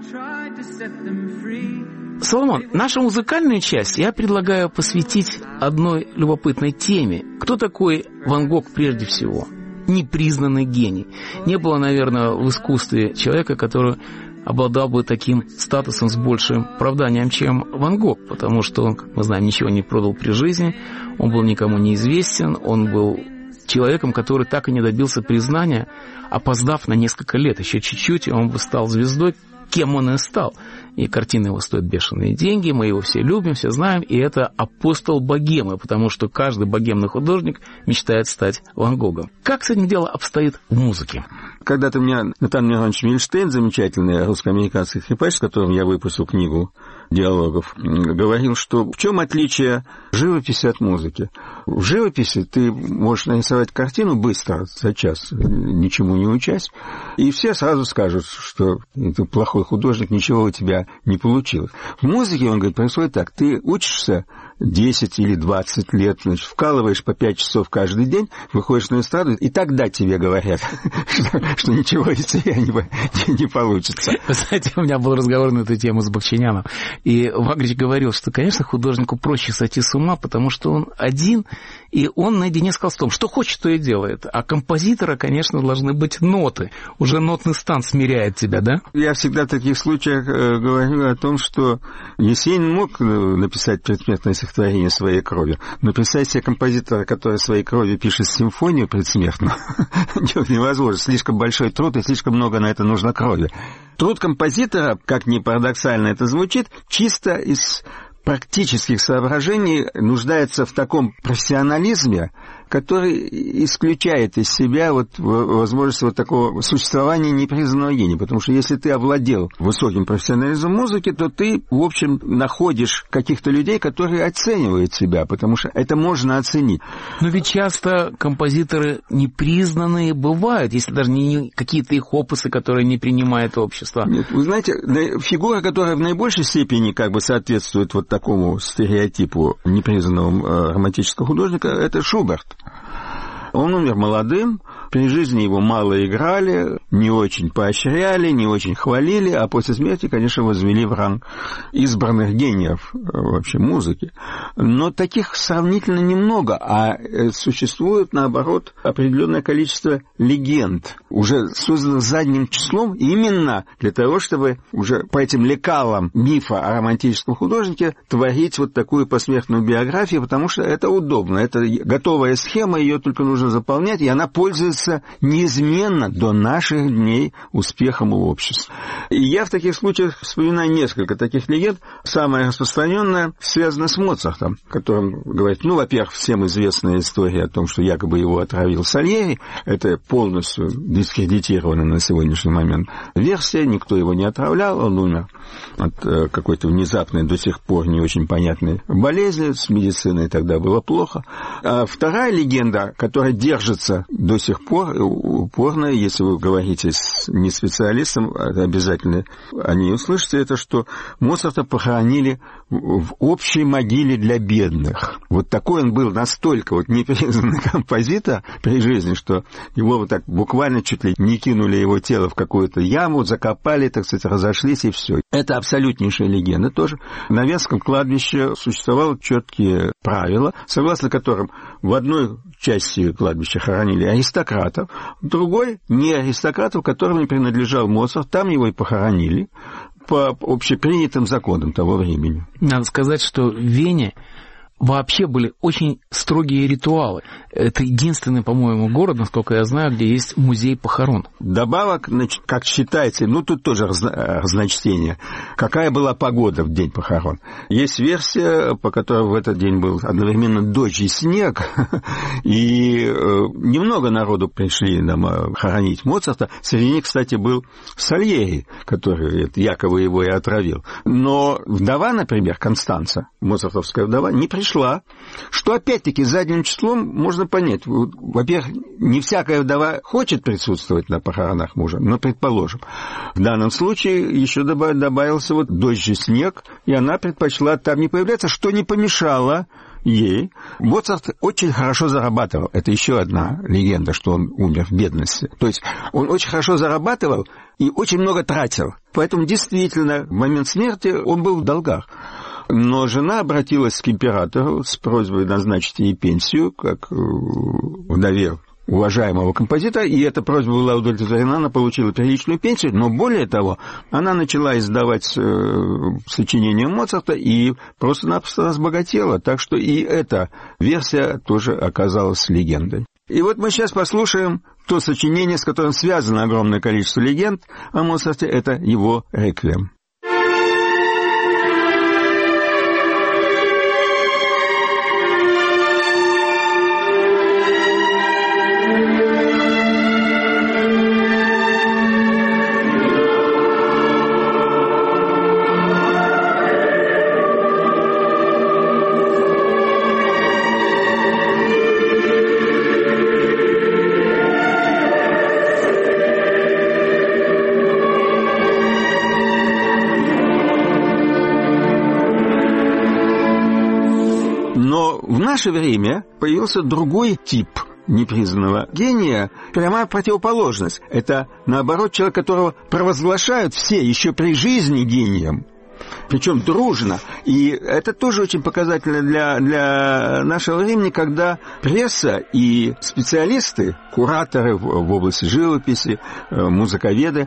Соломон, нашу музыкальную часть я предлагаю посвятить одной любопытной теме. Кто такой Ван Гог прежде всего? Непризнанный гений. Не было, наверное, в искусстве человека, который обладал бы таким статусом с большим оправданием, чем Ван Гог, потому что он, как мы знаем, ничего не продал при жизни, он был никому неизвестен, он был человеком, который так и не добился признания, опоздав на несколько лет, еще чуть-чуть, и он бы стал звездой, кем он и стал. И картины его стоят бешеные деньги, мы его все любим, все знаем, и это апостол богемы, потому что каждый богемный художник мечтает стать Ван Гогом. Как с этим дело обстоит в музыке? Когда-то у меня Натан Миронович Мильштейн, замечательный русско-американский скрипач, с которым я выпустил книгу диалогов, говорил, что в чем отличие живописи от музыки? В живописи ты можешь нарисовать картину быстро, за час, ничему не учась, и все сразу скажут, что ты плохой художник, ничего у тебя не получилось. В музыке, он говорит, происходит так. Ты учишься десять или двадцать лет, значит, вкалываешь по пять часов каждый день, выходишь на эстраду, и тогда тебе говорят, что, что ничего из тебя не, не получится. Вы знаете, у меня был разговор на эту тему с Бахчиняном, и Вагрич говорил, что, конечно, художнику проще сойти с ума, потому что он один, и он наедине с холстом. Что хочет, то и делает. А композитора, конечно, должны быть ноты. Уже нотный стан смиряет тебя, да? Я всегда в таких случаях э, говорю о том, что Есенин мог написать предсмертное стихотворение своей кровью, но представить себе композитора, который своей кровью пишет симфонию предсмертную, невозможно. Слишком большой труд, и слишком много на это нужно крови. Труд композитора, как ни парадоксально это звучит, чисто из практических соображений нуждается в таком профессионализме, который исключает из себя вот возможность вот такого существования непризнанного гения. Потому что если ты овладел высоким профессионализмом музыки, то ты, в общем, находишь каких-то людей, которые оценивают себя, потому что это можно оценить. Но ведь часто композиторы непризнанные бывают, если даже не какие-то их опусы, которые не принимает общество. Нет, вы знаете, фигура, которая в наибольшей степени как бы соответствует вот такому стереотипу непризнанного романтического художника, это Шуберт. Он умер молодым, при жизни его мало играли, не очень поощряли, не очень хвалили, а после смерти, конечно, возвели в ранг избранных гениев вообще музыки. Но таких сравнительно немного, а существует, наоборот, определенное количество легенд, уже созданных задним числом именно для того, чтобы уже по этим лекалам мифа о романтическом художнике творить вот такую посмертную биографию, потому что это удобно, это готовая схема, ее только нужно заполнять, и она пользуется неизменно до наших дней успехом у общества. И я в таких случаях вспоминаю несколько таких легенд. Самая распространенная связана с Моцартом, которым говорит, ну, во-первых, всем известная история о том, что якобы его отравил Сальери. Это полностью дискредитирована на сегодняшний момент версия, никто его не отравлял, он умер от какой-то внезапной, до сих пор не очень понятной болезни, с медициной тогда было плохо. А вторая легенда, которая держится до сих пор, упорно, если вы говорите с не специалистом, обязательно о ней услышите, это что Моцарта похоронили в общей могиле для бедных. Вот такой он был настолько вот непризнанный композитор при жизни, что его вот так буквально чуть ли не кинули его тело в какую-то яму, закопали, так сказать, разошлись и все. Это абсолютнейшая легенда тоже. На Венском кладбище существовало четкие правила, согласно которым в одной части кладбища хоронили аристократов, в другой не аристократов, которым не принадлежал Моцарт, там его и похоронили по общепринятым законам того времени. Надо сказать, что в Вене вообще были очень строгие ритуалы. Это единственный, по-моему, город, насколько я знаю, где есть музей похорон. Добавок, значит, как считается, ну, тут тоже разночтение, какая была погода в день похорон. Есть версия, по которой в этот день был одновременно дождь и снег, и немного народу пришли нам хоронить Моцарта. Среди них, кстати, был Сальери, который якобы его и отравил. Но вдова, например, Констанца, моцартовская вдова, не пришла. Что, опять-таки, задним числом можно понять. Во-первых, не всякая вдова хочет присутствовать на похоронах мужа, но, предположим, в данном случае еще добавился вот дождь и снег, и она предпочла там не появляться, что не помешало ей. Моцарт очень хорошо зарабатывал. Это еще одна легенда, что он умер в бедности. То есть он очень хорошо зарабатывал и очень много тратил. Поэтому действительно в момент смерти он был в долгах. Но жена обратилась к императору с просьбой назначить ей пенсию, как вдове уважаемого композитора, и эта просьба была удовлетворена, она получила приличную пенсию, но более того, она начала издавать э, сочинения Моцарта и просто-напросто разбогатела, так что и эта версия тоже оказалась легендой. И вот мы сейчас послушаем то сочинение, с которым связано огромное количество легенд о Моцарте, это его «Реквием». В наше время появился другой тип непризнанного гения, прямая противоположность. Это, наоборот, человек, которого провозглашают все еще при жизни гением, причем дружно. И это тоже очень показательно для, для нашего времени, когда пресса и специалисты, кураторы в, в области живописи, музыковеды,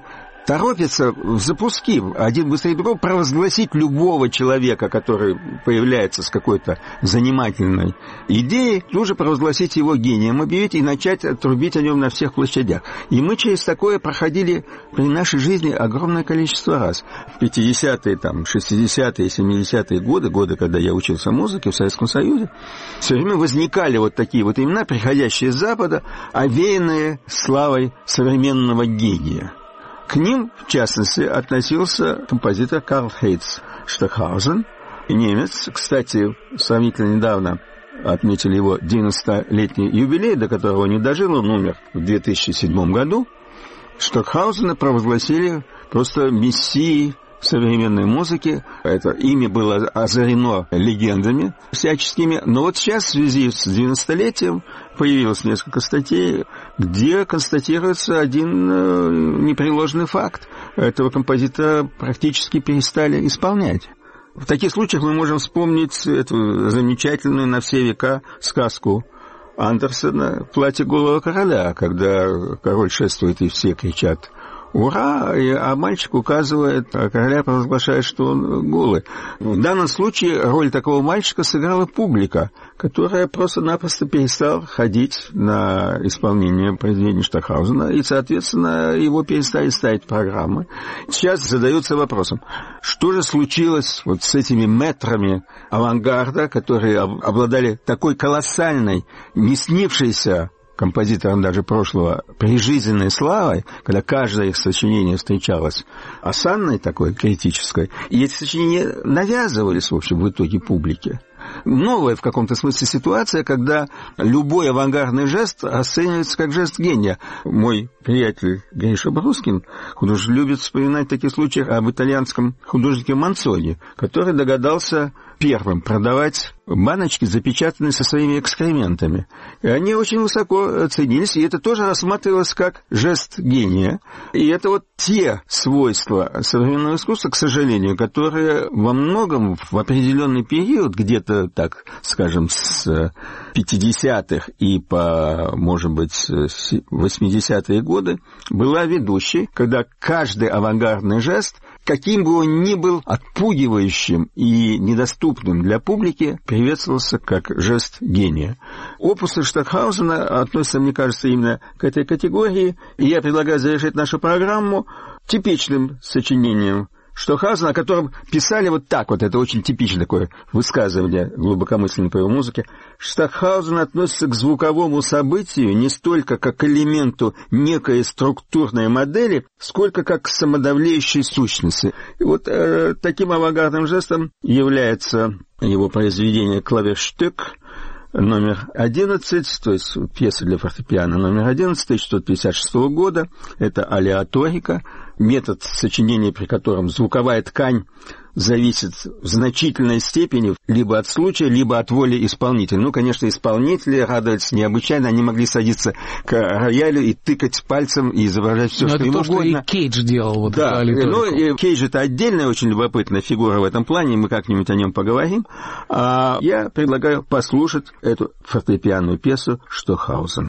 торопится в запуски, один быстрее другого, провозгласить любого человека, который появляется с какой-то занимательной идеей, тут же провозгласить его гением, объявить и начать трубить о нем на всех площадях. И мы через такое проходили при нашей жизни огромное количество раз. В пятидесятые, там, шестидесятые, семидесятые годы, годы, когда я учился музыке в Советском Союзе, все время возникали вот такие вот имена, приходящие с Запада, овеянные славой современного гения. К ним, в частности, относился композитор Карл Хейц Штокхаузен, немец. Кстати, сравнительно недавно отметили его девяностолетний юбилей, до которого не дожил, он умер в две тысячи седьмом году. Штокхаузена провозгласили просто мессией современной музыки. Это имя было озарено легендами всяческими. Но вот сейчас в связи с девяностолетием появилось несколько статей, где констатируется один э, непреложный факт. Этого композитора практически перестали исполнять. В таких случаях мы можем вспомнить эту замечательную на все века сказку Андерсена «Платье голого короля», когда король шествует и все кричат «Ура!», а мальчик указывает, а короля провозглашает, что он голый. В данном случае роль такого мальчика сыграла публика, которая просто-напросто перестала ходить на исполнение произведений Штокхаузена, и, соответственно, его перестали ставить программы. Сейчас задаются вопросом, что же случилось вот с этими мэтрами авангарда, которые обладали такой колоссальной, не снившейся композиторам даже прошлого прижизненной славой, когда каждое их сочинение встречалось осанной такой критической, и эти сочинения навязывались, в общем, в итоге публике. Новая в каком-то смысле ситуация, когда любой авангардный жест расценивается как жест гения. Мой приятель Гриша Брускин, художник, любит вспоминать в таких случаях об итальянском художнике Манцони, который догадался первым продавать баночки, запечатанные со своими экскрементами. И они очень высоко ценились, и это тоже рассматривалось как жест гения. И это вот те свойства современного искусства, к сожалению, которые во многом в определенный период, где-то, так скажем, с пятидесятых и по, может быть, восьмидесятые годы, была ведущей, когда каждый авангардный жест, каким бы он ни был отпугивающим и недоступным для публики, приветствовался как жест гения. Опусы Штокхаузена относятся, мне кажется, именно к этой категории, и я предлагаю завершить нашу программу типичным сочинением Штокхаузена, о котором писали вот так вот, это очень типичное такое высказывание глубокомысленной по его музыке. Штокхаузен относится к звуковому событию не столько как к элементу некой структурной модели, сколько как к самодавлеющей сущности. И вот э, таким авангардным жестом является его произведение «Клаверштюк», номер одиннадцать, то есть пьеса для фортепиано номер одиннадцать, тысяча девятьсот пятьдесят шестого года, это алеаторика, метод сочинения, при котором звуковая ткань зависит в значительной степени либо от случая, либо от воли исполнителя. Ну, конечно, исполнители радуются необычайно, они могли садиться к роялю и тыкать пальцем и изображать все, что им угодно. Это то, что и Кейдж делал. Вот да, ну, и Кейдж — это отдельная очень любопытная фигура в этом плане, мы как-нибудь о нем поговорим. А я предлагаю послушать эту фортепианную пьесу Штокхаузен.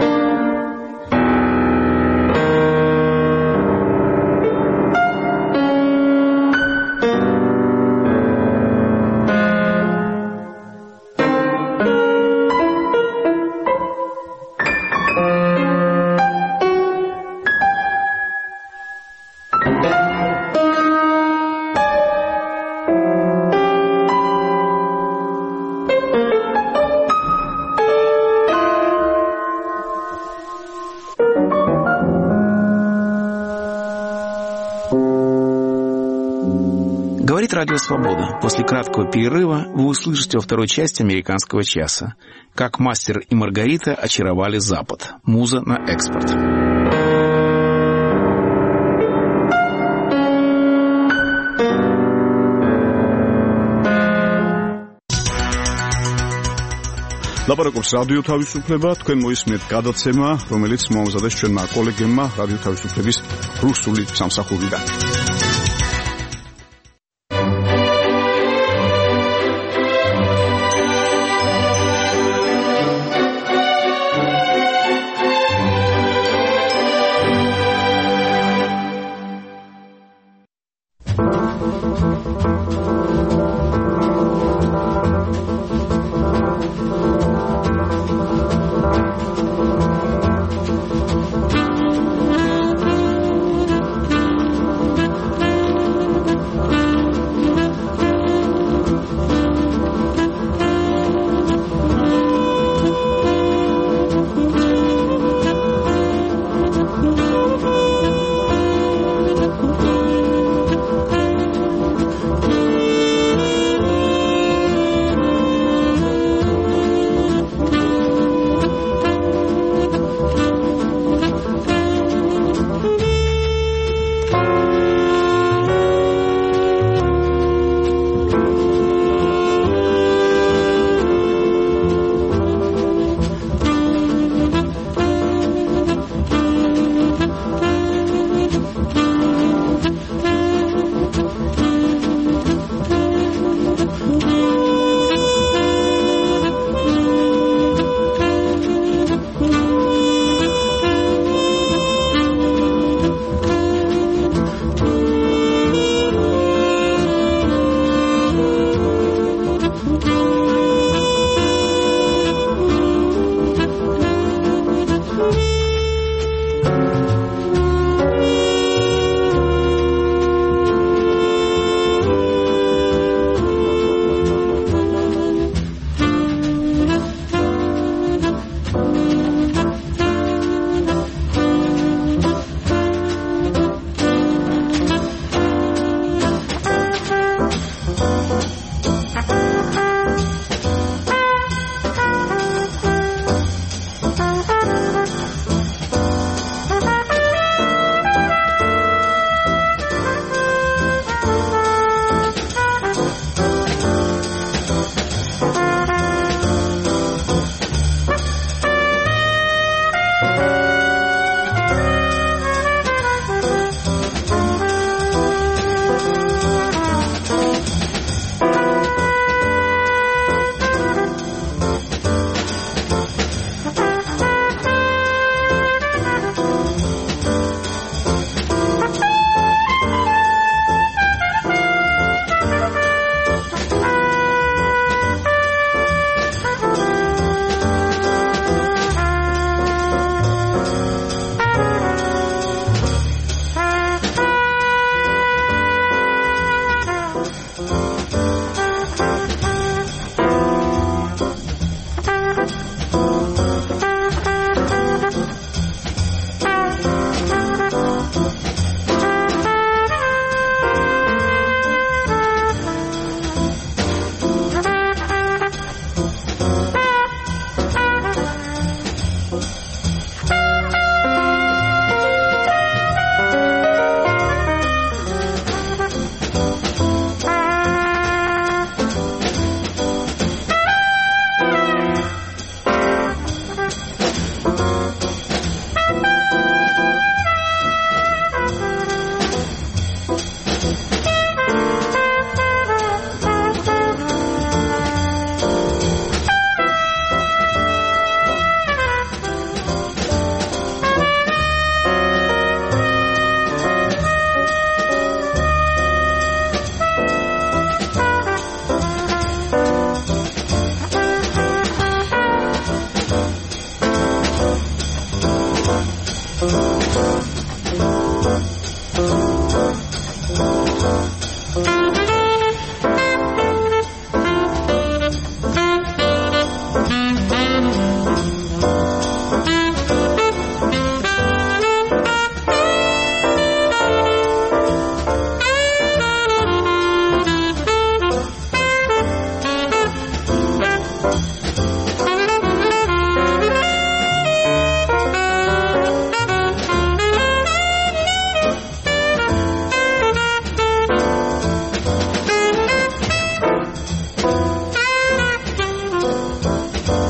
Радио Свобода. После краткого перерыва вы услышите во второй части «Американского часа». Как мастер и Маргарита очаровали Запад. Муза на экспорт. ლაპარაკობს რადიო თავისუფლება, თქვენ მოისმენთ გადაცემა, რომელიც მოამზადეს ჩვენმა კოლეგებმა რადიო თავისუფლების რუსული სამსახურიდან.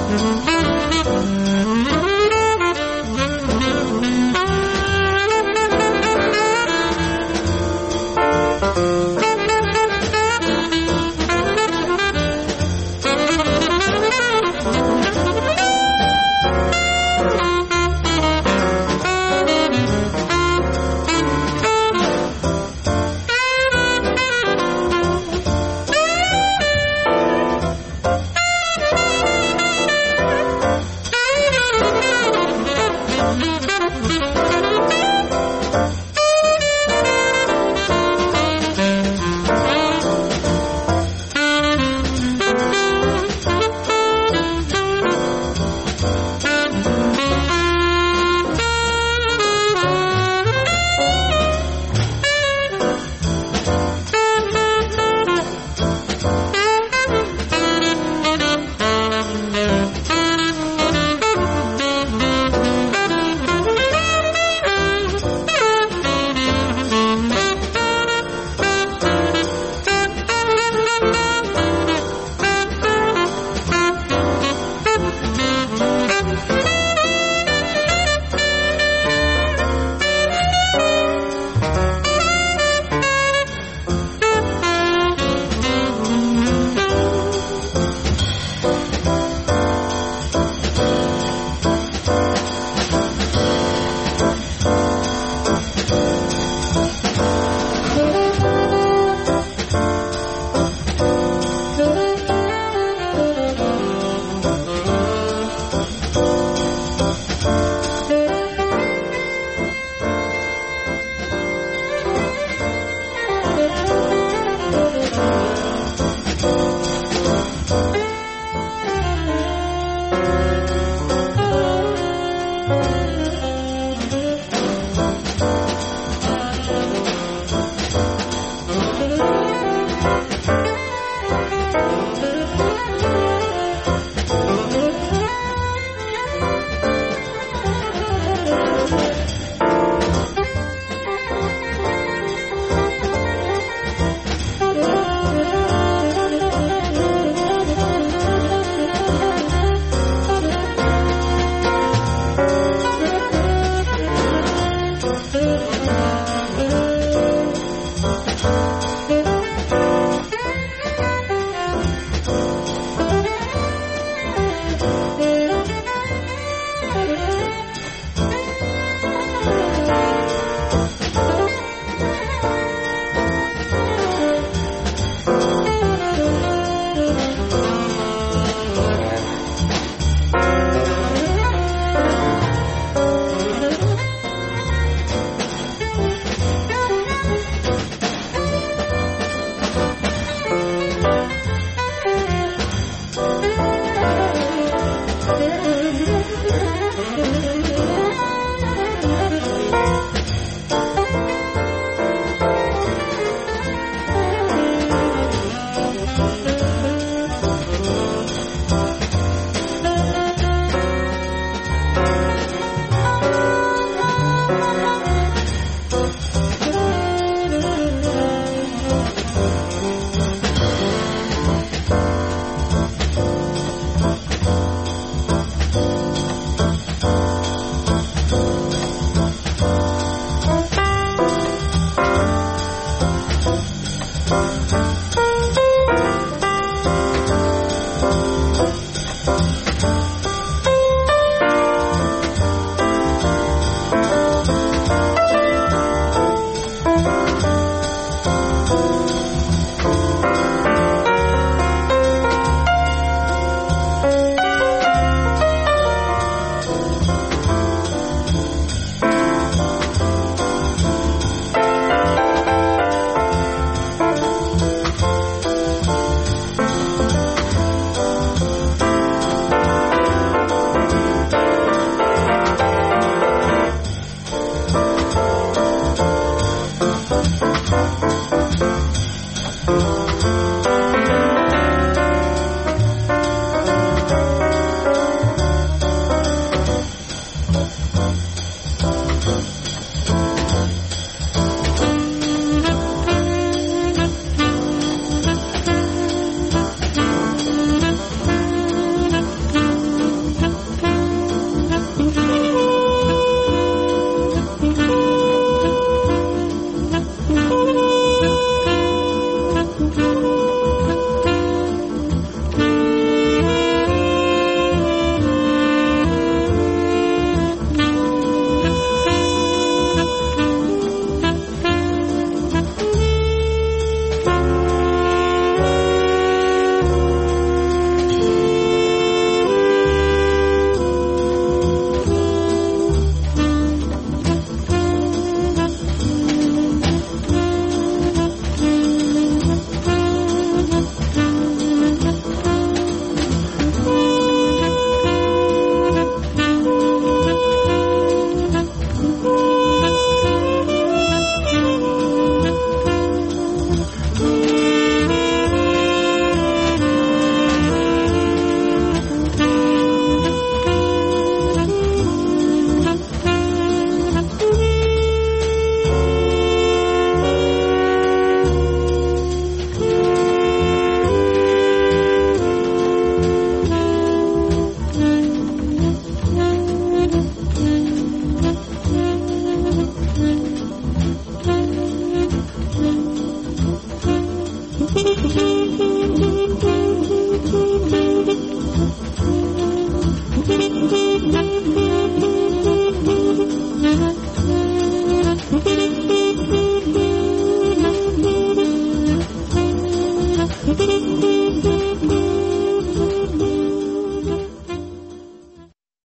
Thank you.